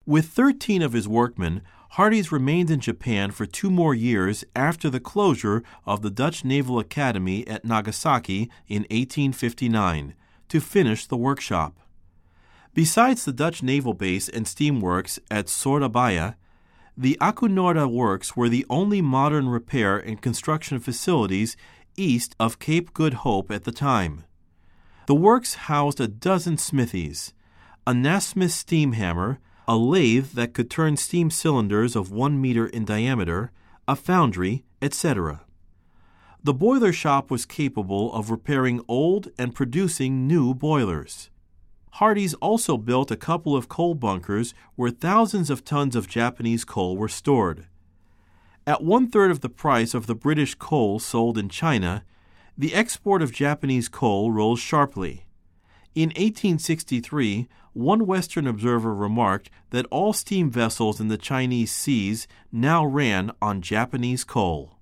With 13 of his workmen, Hardees remained in Japan for 2 more years after the closure of the Dutch Naval Academy at Nagasaki in 1859 to finish the workshop. Besides the Dutch naval base and steamworks at Surabaya, the Akunorda Works were the only modern repair and construction facilities east of Cape Good Hope at the time. The works housed a dozen smithies, a Nasmyth steam hammer, a lathe that could turn steam cylinders of 1 meter in diameter, a foundry, etc. The boiler shop was capable of repairing old and producing new boilers. Hardees also built a couple of coal bunkers where thousands of tons of Japanese coal were stored. At 1/3 of the price of the British coal sold in China, the export of Japanese coal rose sharply. In 1863, one Western observer remarked that all steam vessels in the Chinese seas now ran on Japanese coal.